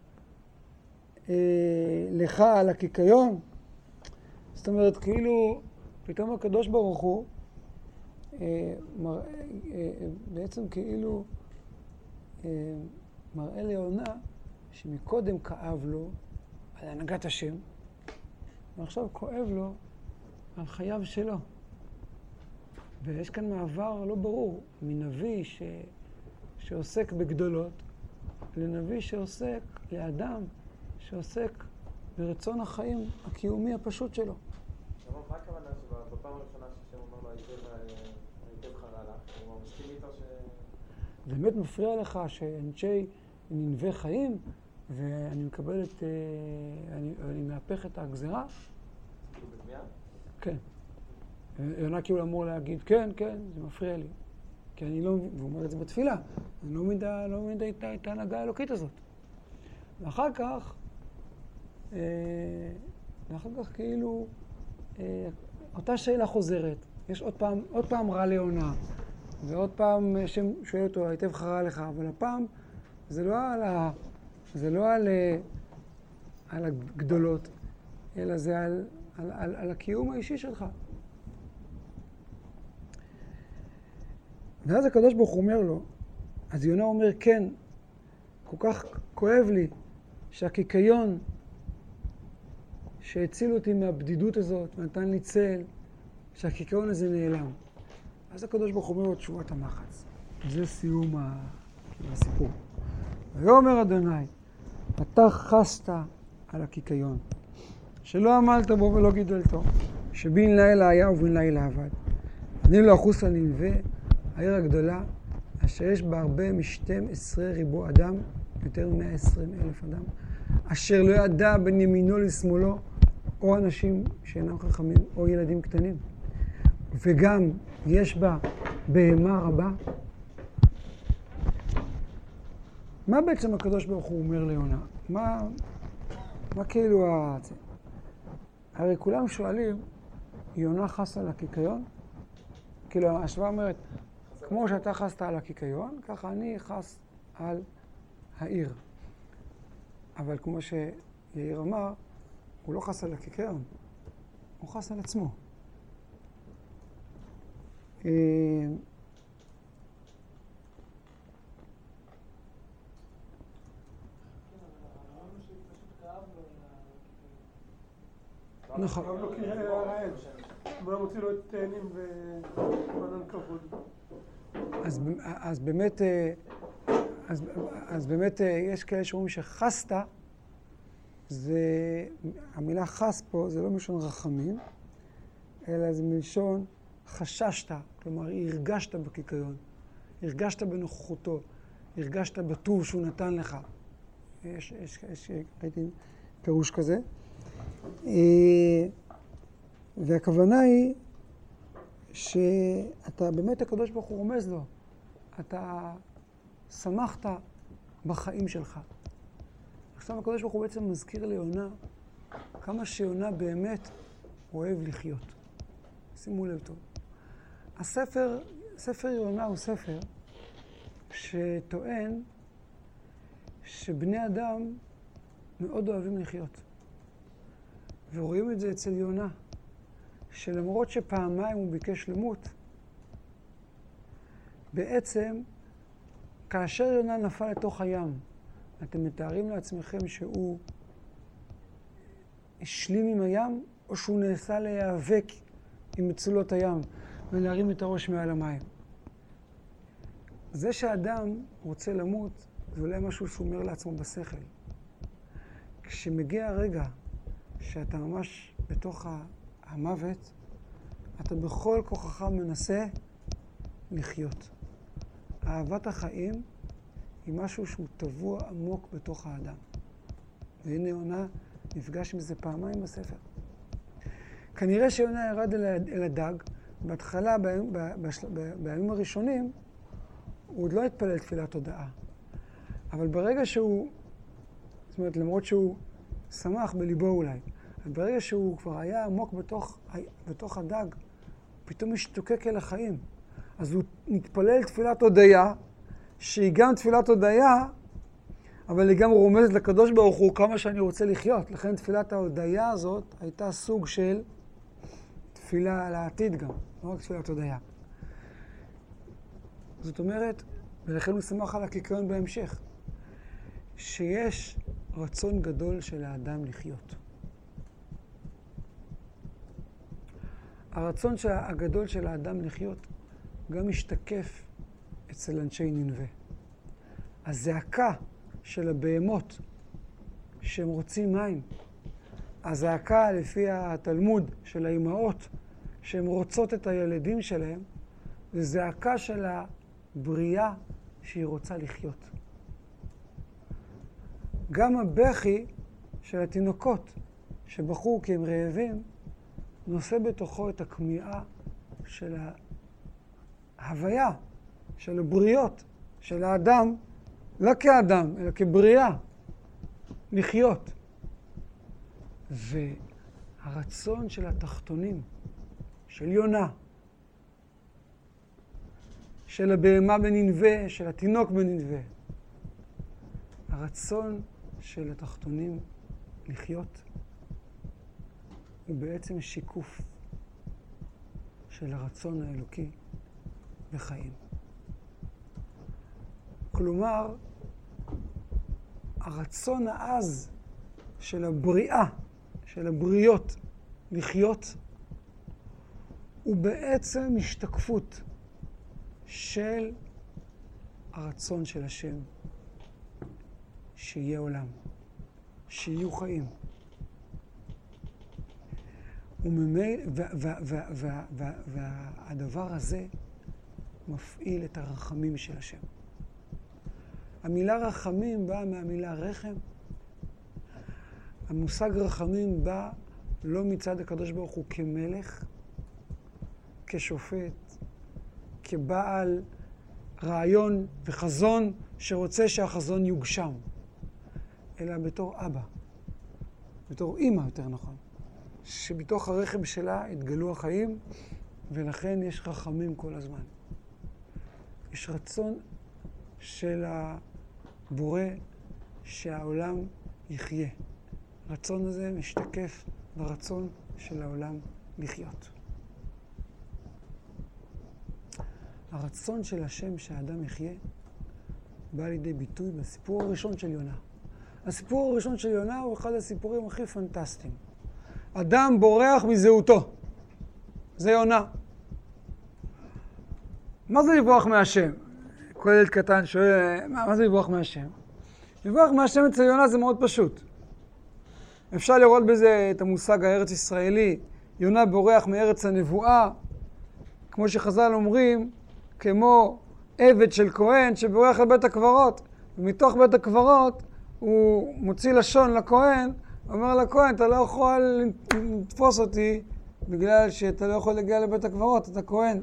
אה, לך על הקיקיון. זאת אומרת, כאילו, פתאום הקדוש ברוך הוא אה, מראה, אה, בעצם כאילו אה, מראה ליונה שמקודם כאב לו על הנהגת השם, ועכשיו כואב לו על חייו שלו. ויש כאן מעבר לא ברור מנביא ש... שעוסק בגדולות לנביא שעוסק לאדם שעוסק ברצון החיים הקיומי הפשוט שלו. מה הכוונה שבפעם הראשונה שהשם אומר לו היטב חרה לך? הוא מסכים איתו ש... זה באמת מפריע לך שאנשי ננבא חיים ואני מקבל את... אני, אני מהפך את הגזירה? כאילו בתמיעה? כן. יונה כאילו אמור להגיד, כן, כן, זה מפריע לי. כי אני לא, והוא אומר את זה בתפילה, אני לא מבין, לא מבין את, את ההנהגה האלוקית הזאת. ואחר כך, אה, ואחר כך כאילו, אה, אותה שאלה חוזרת. יש עוד פעם, עוד פעם רע ליונה, ועוד פעם שם שואל אותו, היטב חרה לך, אבל הפעם זה לא על, ה, זה לא על, על הגדולות, אלא זה על, על, על, על הקיום האישי שלך. ואז הקדוש ברוך הוא אומר לו, אז יונה אומר, כן, כל כך כואב לי שהקיקיון שהציל אותי מהבדידות הזאת ונתן לי צל, שהקיקיון הזה נעלם. אז הקדוש ברוך הוא אומר לו תשובת המחץ. זה סיום הסיפור. ויאמר אדוני, אתה חסת על הקיקיון, שלא עמלת בו ולא גידלתו, שבין לילה היה ובין לילה עבד. אני לא אחוס על ננבא, העיר הגדולה, אשר יש בה הרבה משתים עשרה ריבו אדם, יותר מ-מאה ועשרים אלף אדם, אשר לא ידע בין ימינו לשמאלו, או אנשים שאינם חכמים, או ילדים קטנים. וגם יש בה בהמה רבה. מה בעצם הקדוש ברוך הוא אומר ליונה? מה, מה כאילו ה... הרי כולם שואלים, יונה חס על הקיקיון? כאילו, השוואה אומרת, כמו שאתה חסת על הקיקיון, ככה אני חס על העיר. אבל כמו שיאיר אמר, הוא לא חס על הקיקיון, הוא חס על עצמו. נכון. גם לא קראה הרעד. מה מוציא לו את תאנים ומנן כבוד. אז, אז באמת, אז, אז באמת יש כאלה שאומרים שחסת, זה, המילה חס פה זה לא מלשון רחמים, אלא זה מלשון חששת, כלומר הרגשת בקיקיון, הרגשת בנוכחותו, הרגשת בטוב שהוא נתן לך. יש, יש, יש, ראיתי פירוש כזה. והכוונה היא שאתה באמת הקדוש ברוך הוא רומז לו, אתה שמחת בחיים שלך. עכשיו הקדוש ברוך הוא בעצם מזכיר ליונה כמה שיונה באמת אוהב לחיות. שימו לב טוב. הספר, ספר יונה הוא ספר שטוען שבני אדם מאוד אוהבים לחיות. ורואים את זה אצל יונה, שלמרות שפעמיים הוא ביקש למות, בעצם כאשר יונה נפל לתוך הים, אתם מתארים לעצמכם שהוא השלים עם הים, או שהוא נעשה להיאבק עם מצולות הים ולהרים את הראש מעל המים. זה שאדם רוצה למות, זה אולי משהו שהוא אומר לעצמו בשכל. כשמגיע הרגע שאתה ממש בתוך המוות, אתה בכל כוחך מנסה לחיות. אהבת החיים היא משהו שהוא טבוע עמוק בתוך האדם. והנה יונה נפגש עם זה פעמיים בספר. כנראה שיונה ירד אל הדג, בהתחלה, בימים, בימים הראשונים, הוא עוד לא התפלל תפילת הודאה. אבל ברגע שהוא, זאת אומרת, למרות שהוא שמח בליבו אולי, אבל ברגע שהוא כבר היה עמוק בתוך, בתוך הדג, פתאום השתוקק אל החיים. אז הוא מתפלל תפילת הודיה, שהיא גם תפילת הודיה, אבל היא גם רומזת לקדוש ברוך הוא כמה שאני רוצה לחיות. לכן תפילת ההודיה הזאת הייתה סוג של תפילה על העתיד גם, לא רק תפילת הודיה. זאת אומרת, ולכן הוא שמח על הקיקיון בהמשך, שיש רצון גדול של האדם לחיות. הרצון הגדול של האדם לחיות גם משתקף אצל אנשי נינווה. הזעקה של הבהמות שהם רוצים מים, הזעקה לפי התלמוד של האימהות שהן רוצות את הילדים שלהם, זה זעקה של הבריאה שהיא רוצה לחיות. גם הבכי של התינוקות שבכו כי הם רעבים, נושא בתוכו את הכמיהה של ההוויה, של הבריות, של האדם, לא כאדם, אלא כבריאה, לחיות. והרצון של התחתונים, של יונה, של הבהמה בנינווה, של התינוק בנינווה, הרצון של התחתונים לחיות הוא בעצם שיקוף של הרצון האלוקי בחיים. כלומר, הרצון העז של הבריאה, של הבריות לחיות, הוא בעצם השתקפות של הרצון של השם שיהיה עולם, שיהיו חיים. והדבר הזה מפעיל את הרחמים של השם. המילה רחמים באה מהמילה רחם. המושג רחמים בא לא מצד הקדוש ברוך הוא כמלך, כשופט, כבעל רעיון וחזון שרוצה שהחזון יוגשם, אלא בתור אבא, בתור אמא יותר נכון, שבתוך הרחם שלה התגלו החיים, ולכן יש רחמים כל הזמן. יש רצון של הבורא שהעולם יחיה. הרצון הזה משתקף ברצון של העולם לחיות. הרצון של השם שהאדם יחיה בא לידי ביטוי בסיפור הראשון של יונה. הסיפור הראשון של יונה הוא אחד הסיפורים הכי פנטסטיים. אדם בורח מזהותו. זה יונה. מה זה לברוח מהשם? כל ילד קטן שואל, מה, מה זה לברוח מהשם? לברוח מהשם אצל יונה זה מאוד פשוט. אפשר לראות בזה את המושג הארץ ישראלי. יונה בורח מארץ הנבואה, כמו שחז"ל אומרים, כמו עבד של כהן שבורח לבית הקברות. ומתוך בית הקברות הוא מוציא לשון לכהן, אומר לכהן, אתה לא יכול לתפוס אותי בגלל שאתה לא יכול להגיע לבית הקברות, אתה כהן.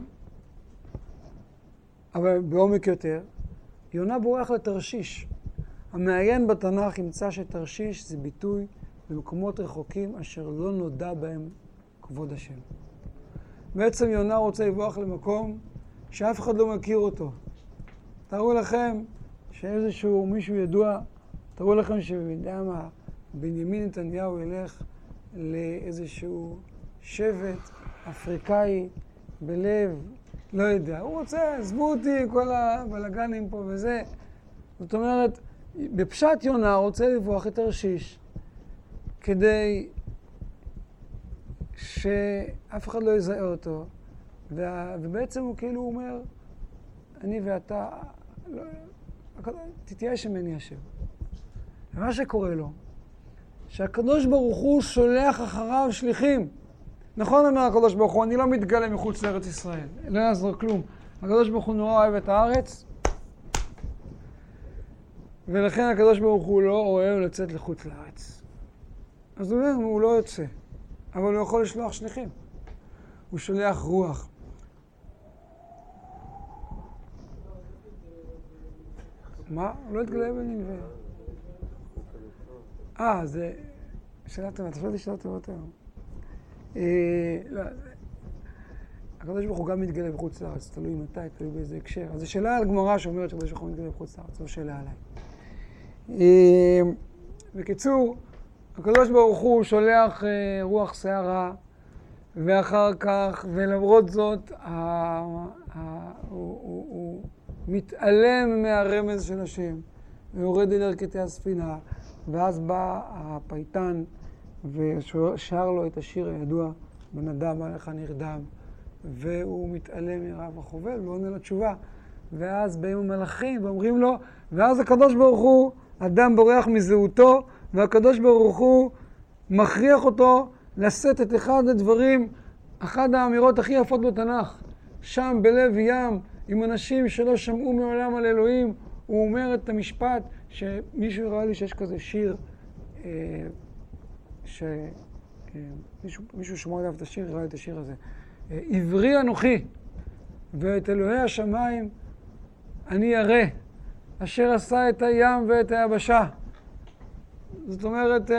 אבל בעומק יותר, יונה בורח לתרשיש. המעיין בתנ"ך ימצא שתרשיש זה ביטוי במקומות רחוקים אשר לא נודע בהם כבוד השם. בעצם יונה רוצה לברוח למקום שאף אחד לא מכיר אותו. תראו לכם שאיזשהו מישהו ידוע, תראו לכם שבמידה מה בנימין נתניהו ילך לאיזשהו שבט אפריקאי בלב, לא יודע, הוא רוצה, עזבו אותי כל הבלגנים פה וזה. זאת אומרת, בפשט יונה רוצה לברוח את תרשיש כדי שאף אחד לא יזהה אותו, ובעצם הוא כאילו אומר, אני ואתה, לא, תתייאש ממני השם. ומה שקורה לו, שהקדוש ברוך הוא שולח אחריו שליחים. נכון אומר הקדוש ברוך הוא, אני לא מתגלה מחוץ לארץ ישראל, לא יעזור כלום. הקדוש ברוך הוא נורא אוהב את הארץ, ולכן הקדוש ברוך הוא לא אוהב לצאת לחוץ לארץ. אז הוא אומר, הוא לא יוצא, אבל הוא יכול לשלוח שליחים. הוא שולח רוח. מה? הוא לא התגלה בנינווה. אה, זה... שאלה טובה, אתה שואל לי שאלה טובה היום. לא, הקדוש ברוך הוא גם מתגלה בחוץ לארץ, תלוי מתי, תלוי באיזה הקשר. אז זו שאלה על גמרא שאומרת שהקדוש ברוך הוא מתגלה בחוץ לארץ, זו שאלה עליי. בקיצור, הקדוש ברוך הוא שולח רוח שערה, ואחר כך, ולמרות זאת, הוא מתעלם מהרמז של השם, ויורד אל ערכתי הספינה, ואז בא הפייטן, ושר לו את השיר הידוע, בן אדם עליך נרדם, והוא מתעלם מרעב החובל, ועונה לו תשובה. ואז באים המלאכים ואומרים לו, ואז הקדוש ברוך הוא, אדם בורח מזהותו, והקדוש ברוך הוא מכריח אותו לשאת את אחד הדברים, אחד האמירות הכי יפות בתנ"ך. שם בלב ים, עם אנשים שלא שמעו מעולם על אלוהים, הוא אומר את המשפט שמישהו הראה לי שיש כזה שיר, אה, שמישהו מישהו שמע עליו את השיר, הראה לי את השיר הזה. עברי אנוכי, ואת אלוהי השמיים אני ירא, אשר עשה את הים ואת היבשה. זאת אומרת,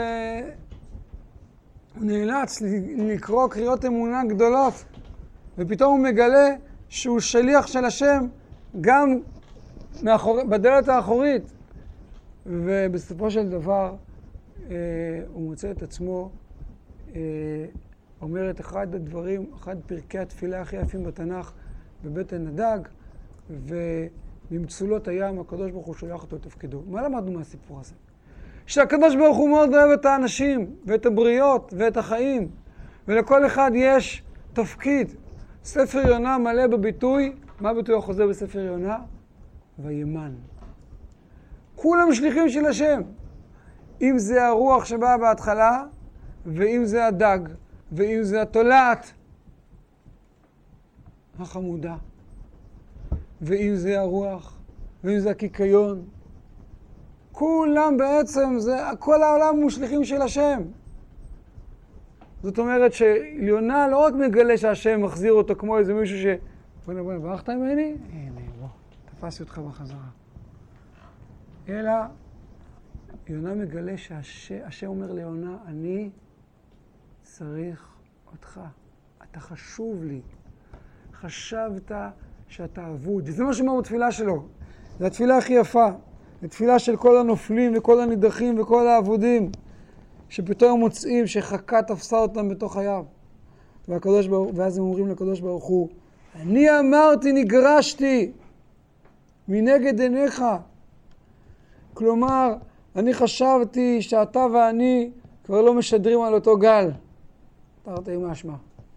הוא נאלץ לקרוא קריאות אמונה גדולות, ופתאום הוא מגלה שהוא שליח של השם גם מאחור... בדלת האחורית. ובסופו של דבר אה, הוא מוצא את עצמו, אה, אומר את אחד הדברים, אחד פרקי התפילה הכי יפים בתנ"ך, בבטן הדג, ובמצולות הים הקדוש ברוך הוא שולח אותו לתפקידו. מה למדנו מהסיפור הזה? שהקדוש ברוך הוא מאוד אוהב את האנשים, ואת הבריות, ואת החיים, ולכל אחד יש תפקיד. ספר יונה מלא בביטוי, מה הביטוי החוזר בספר יונה? וימן. כולם שליחים של השם. אם זה הרוח שבאה בהתחלה, ואם זה הדג, ואם זה התולעת החמודה, ואם זה הרוח, ואם זה הקיקיון. כולם בעצם, זה, כל העולם הוא שליחים של השם. זאת אומרת שיונה לא רק מגלה שהשם מחזיר אותו כמו איזה מישהו ש... בוא'נה בוא'נה, ברחת ממני? הנה, בוא, תפסתי אותך בחזרה. אלא יונה מגלה שהשם אומר ליונה, אני צריך אותך, אתה חשוב לי. חשבת שאתה אבוד. וזה מה שאומר בתפילה שלו. זו התפילה הכי יפה. התפילה של כל הנופלים וכל הנידחים וכל האבודים, שפתאום מוצאים שחכה תפסה אותם בתוך הים. והקדוש ברוך, ואז הם אומרים לקדוש ברוך הוא, אני אמרתי, נגרשתי מנגד עיניך. כלומר, אני חשבתי שאתה ואני כבר לא משדרים על אותו גל. תרתי משמע.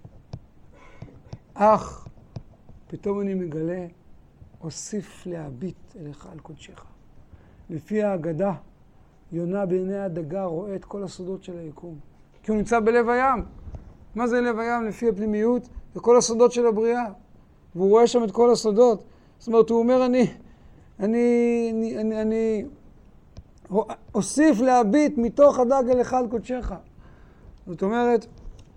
אך, פתאום אני מגלה, אוסיף להביט אליך על קודשך. לפי ההגדה, יונה בעיני הדגה רואה את כל הסודות של היקום. כי הוא נמצא בלב הים. מה זה לב הים? לפי הפנימיות, זה כל הסודות של הבריאה. והוא רואה שם את כל הסודות. זאת אומרת, הוא אומר, אני, אני, אני, אני, אני אוסיף להביט מתוך הדג אליך על קודשך. זאת אומרת,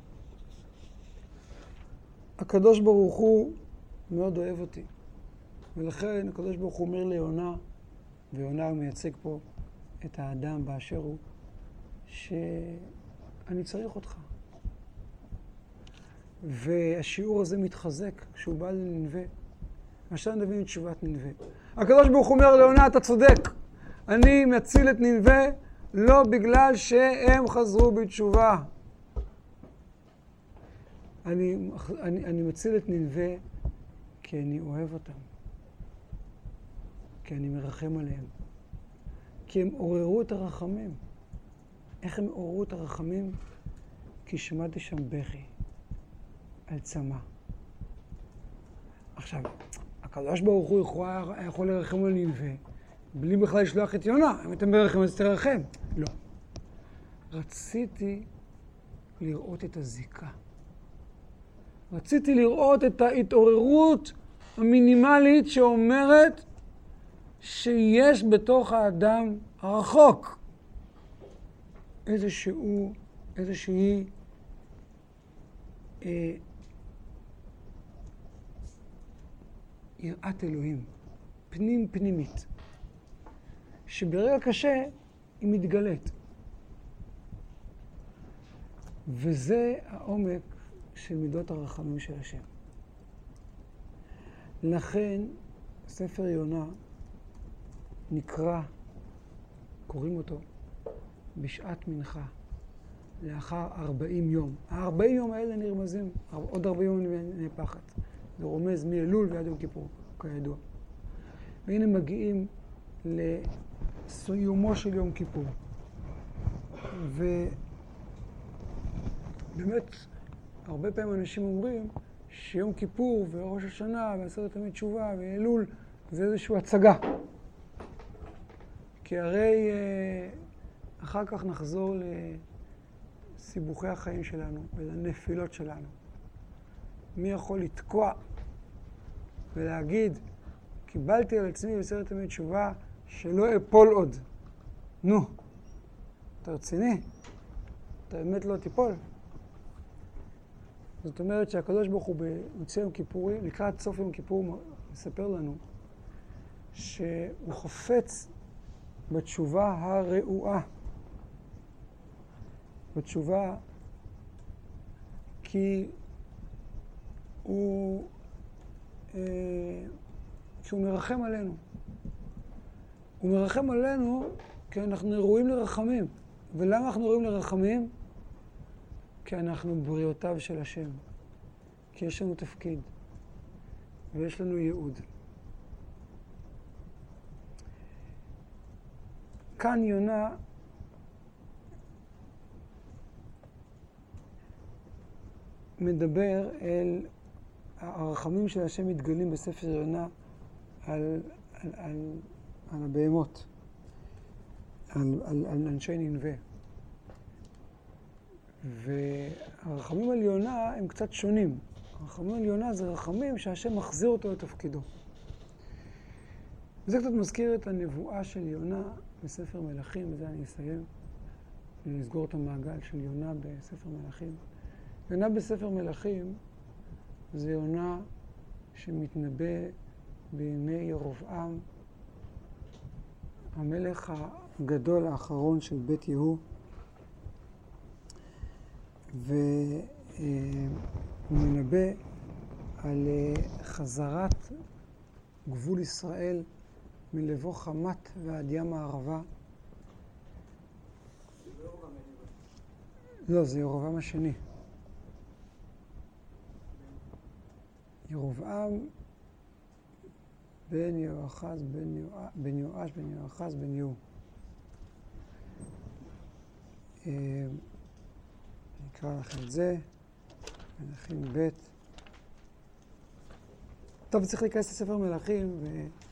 הקדוש ברוך הוא מאוד אוהב אותי. ולכן הקדוש ברוך הוא אומר ליונה, ויונה הוא מייצג פה את האדם באשר הוא, שאני צריך אותך. והשיעור הזה מתחזק כשהוא בא לנינווה. עכשיו נבין את תשובת נינווה. הקדוש ברוך הוא אומר ליונה, אתה צודק. אני מציל את נינווה לא בגלל שהם חזרו בתשובה. אני, אני, אני מציל את נינווה כי אני אוהב אותם. כי אני מרחם עליהם. כי הם עוררו את הרחמים. איך הם עוררו את הרחמים? כי שמעתי שם בכי על צמא. עכשיו, הקדוש ברוך הוא יכול, יכול לרחם על נינווה, בלי בכלל לשלוח את יונה. אם אתם ברחם, אז תרחם. לא. רציתי לראות את הזיקה. רציתי לראות את ההתעוררות המינימלית שאומרת שיש בתוך האדם הרחוק איזשהו, איזושהי אה, יראת אלוהים, פנים פנימית, שברגע קשה היא מתגלית. וזה העומק של מידות הרחמים של השם. לכן ספר יונה נקרא, קוראים אותו, בשעת מנחה, לאחר ארבעים יום. הארבעים יום האלה נרמזים, עוד ארבעים יום נפחת. זה רומז מאלול ועד יום כיפור, כידוע. והנה מגיעים לסיומו של יום כיפור. ובאמת, הרבה פעמים אנשים אומרים שיום כיפור וראש השנה ועשרת ימי תשובה ואלול זה איזושהי הצגה. כי הרי אה, אחר כך נחזור לסיבוכי החיים שלנו ולנפילות שלנו. מי יכול לתקוע ולהגיד, קיבלתי על עצמי בעשרת ימי תשובה שלא אפול עוד. נו, אתה רציני? אתה באמת לא תיפול? זאת אומרת שהקדוש ברוך הוא במוצאי יום כיפורים, לקראת סוף יום כיפור, מספר לנו שהוא חופץ בתשובה הראועה. בתשובה כי הוא, אה, כי הוא מרחם עלינו. הוא מרחם עלינו כי אנחנו ראויים לרחמים. ולמה אנחנו ראויים לרחמים? כי אנחנו בריאותיו של השם. כי יש לנו תפקיד ויש לנו ייעוד. כאן יונה מדבר אל הרחמים של השם מתגלים בספר יונה על, על, על, על הבהמות, על, על, על אנשי נינווה. והרחמים על יונה הם קצת שונים. הרחמים על יונה זה רחמים שהשם מחזיר אותו לתפקידו. וזה קצת מזכיר את הנבואה של יונה בספר מלכים, בזה אני אסיים, לסגור את המעגל של יונה בספר מלכים. יונה בספר מלכים זה יונה שמתנבא בימי ירבעם, המלך הגדול האחרון של בית יהוא, והוא מנבא על חזרת גבול ישראל מלבוא חמת ועד ים הערבה. לא, זה ירובעם השני. ירובעם בן יהואחז, בן יואש, בן יואש, בן יהואחז, בן יהוא. נקרא לכם את זה, מלכים ב'. טוב, צריך להיכנס לספר מלכים,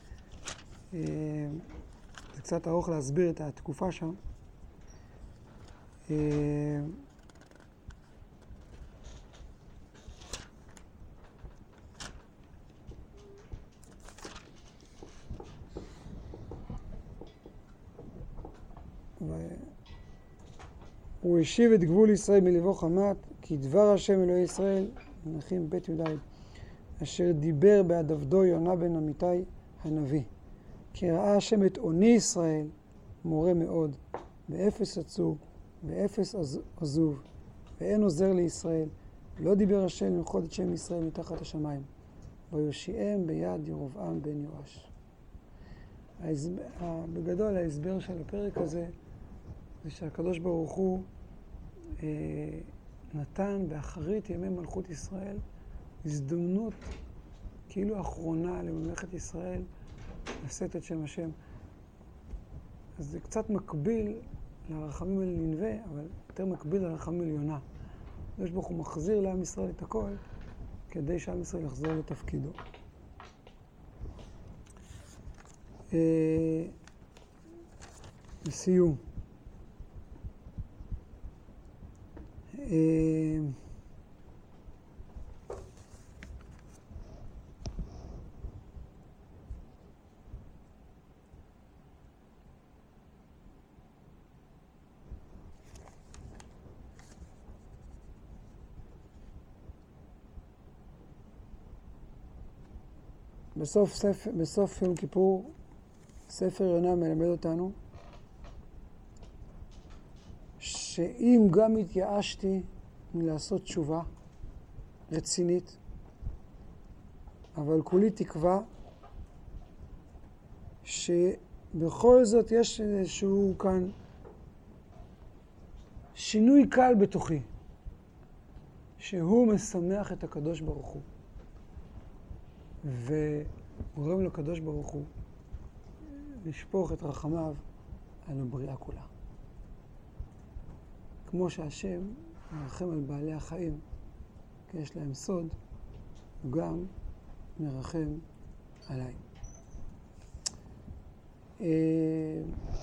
וזה קצת ארוך להסביר את התקופה שם. הוא השיב את גבול ישראל מלבוא חמת, כי דבר השם אלוהי ישראל, מלכים ב' י"ד, אשר דיבר בעד עבדו יונה בן אמיתי הנביא. כי ראה השם את עוני ישראל מורה מאוד, באפס עצור, באפס עזוב, ואין עוזר לישראל. לא דיבר השם למחות את שם ישראל מתחת השמיים. ויושיעם ביד ירובעם בן יואש. ההסבר, בגדול ההסבר של הפרק הזה זה שהקדוש ברוך הוא אה, נתן באחרית ימי מלכות ישראל הזדמנות כאילו אחרונה לממלכת ישראל לשאת את שם השם. אז זה קצת מקביל לרחמים על נינווה, אבל יותר מקביל לרחמים על יונה. הקדוש ברוך הוא מחזיר לעם ישראל את הכל כדי שעם ישראל יחזור לתפקידו. אה, לסיום. אה, בסוף, ספר, בסוף יום כיפור, ספר יונה מלמד אותנו שאם גם התייאשתי מלעשות תשובה רצינית, אבל כולי תקווה שבכל זאת יש איזשהו כאן שינוי קל בתוכי, שהוא משמח את הקדוש ברוך הוא. וגורם לקדוש ברוך הוא לשפוך את רחמיו על הבריאה כולה. כמו שהשם מרחם על בעלי החיים, כי יש להם סוד, הוא גם מרחם עליי.